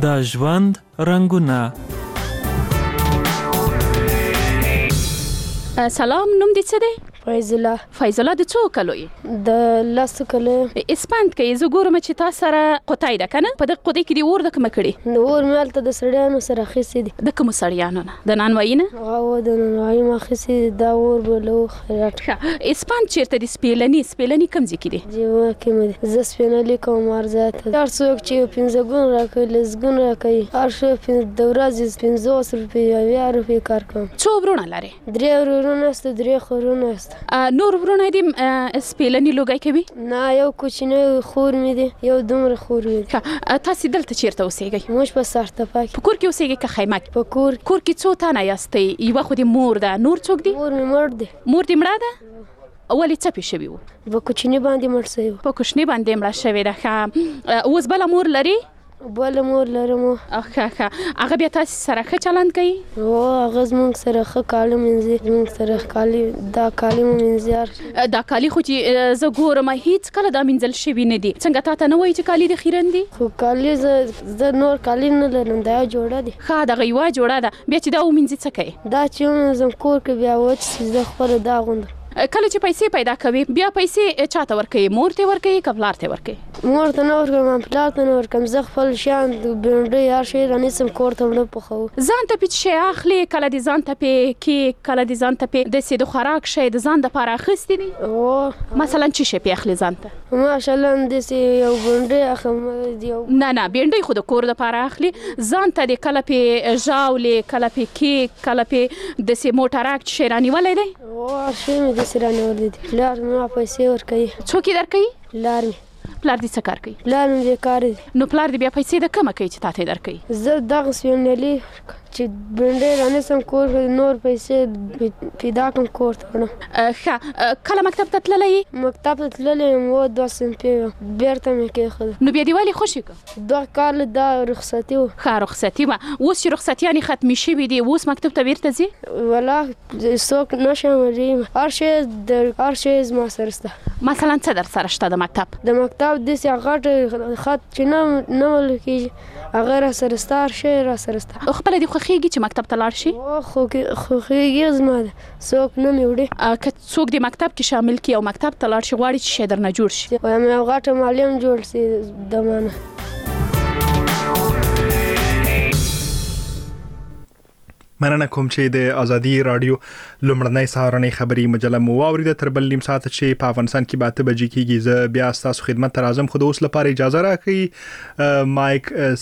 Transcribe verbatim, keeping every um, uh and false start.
د ژوند رنګونه. سلام، نوم دې څه دی؟ فیض الله. فیض الله د څو کلو یې؟ د لسو کلو. اسپاند کوي، زه ګورم چې تا سره قطعی ده که نه؟ په دغه قطعی کې دې اور د کومه کړې؟ د اور مې هلته د سړیانو سره اخیستې دي. د کومو سړیانو نه؟ د نانوایي نه؟ هغه د نانوایي مې اخیستې دي. دا اور به له خیرات. ښه، اسپاند چېرته دي؟ سپېلني سپېلني کوم ځای کې دي؟ جیوه کې مې دي. زه سپېنلي کوم ارزه ته. هر څوک چې پنځه ګون راکوي، لسګون راکوي، هر شی د ورځې پنځوس روپۍ اویا روپۍ کار کوم. څو وروڼه لرې؟ درې ورونه سته، درې خورونه سته. نور ورونه دې سپېلني لوګی کوي؟ نه، یو کوچنی خور مې دی، یو دومره خور مې دی. ښه، تاسې دلته چېرته اوسېږئ؟ موږ په سرتپه کې. په کور کې اوسېږئ که خیمه کې؟ په کور. کور کې څو تنه یاستئ؟ یوه خو دې مور ده، نور څوک دي؟ مور مې مړ دی. مور دې مړه ده؟ ولې څپې شوي وو؟ په کوچني باندې مړ شوی وو. په کوچني باندې مړه شوې ده. ښه، اوس بله مور لري؟ بله مور لرم. ښه ښه، هغه بیا تاسې سره ښه چلند کوي؟ هو، هغه زموږ سره ښه کالي مینځي. زموږ سره کالي دا کالي مو مینځي. دا کالي خو چې زه ګورم هېڅ کله دا مینځل شوي نه دي. څنګه تا ته نه وایي چې کالي دې خیرن دي؟ خو کالي زه زه نور کالي نه لرم، دا یوه جوړه دي. ښه، دغه یوه جوړه ده. بیا چې دا ومینځي څه کوي؟ دا چې ومینځم کور کې بیا وچ شي، زه خپله دا اغوندم. کله چې پیسې پیدا کوي بیا پیسې چاته ورکوي؟ مور ته ورکوي که پلار ته ورکوي؟ مور ته نه ورکوم، پلار ته نه ورکوم. زه خپل شیان د بېنډۍ هر شی رانیسم، کور ته وړم پخوم. ځان ته پې شی اخلي؟ کله دې ځان ته پې کیک، کله دې ځان ته پې داسې د خوراک شی د ځان دپاره اخیستي دي؟ هو. مثلا څه شی پې اخلي ځان ته؟ ماشاءالله داسې یو بېنډۍ اخلم. یو نه نه، بېنډۍ خو د کور دپاره اخلي. ځان ته دې کله پې ژاولې، کله پې کیک، کله پې داسې موټرک شی رانیولی دی؟ هو، هر شی مې داسې رانیولی دی. پلار مې پیسې ورکوي. څوک یې درکوي؟ پلار مې. پلار دې څه کار کوي؟ پلار مې بیکاره دی. نو پلار دې بیا پیسې د کومه کوي چې تا ته یې درکوي؟ زه دغه سپېنلي چې بېنډۍ رانیسم کور کې، نور پیسې پیدا کړم کور ته وړم. ښه، کله مکتب ته تللی یې؟ مکتب ته تللی یم، و دوه صنفې وه، بېرته مې کېښوده. نو بیا دې ولې خوشې کړه؟ دوه کاله دا رخصتي وه. ښه، رخصتي وه. اوس چې رخصتیانې ختمې شوي دي، اوس مکتب ته بېرته ځې؟ والله څوک نشم ویلی، هر شی د هر شی زما سره شته. مثلا څه در سره شته د مکتب؟ د مکتب داسې غټ خط چې نه نه ویل کېږي، هغه را سره شته، هر شی را سره شته. خپله دې خوښېږي چې مکتب ته لاړ شي؟ خوښېږي زما ده، څوک نه مې وړي. که څوک دې مکتب کې شامل کړي او مکتب ته لاړ شي، غواړي چې شی درنه جوړ شي؟ وایم یو غټه معلم جوړ شي د مانه. مننه کوم چې د ازادي رادیو لومړنۍ سهارنۍ خبري مجله مو واوریده. تر بل نیم ساعت چې په افغانستان کې به اته بجې کېږي، زه بیا ستاسو خدمت ته راځم. خو د اوس لپاره اجازه راکړئ. مایک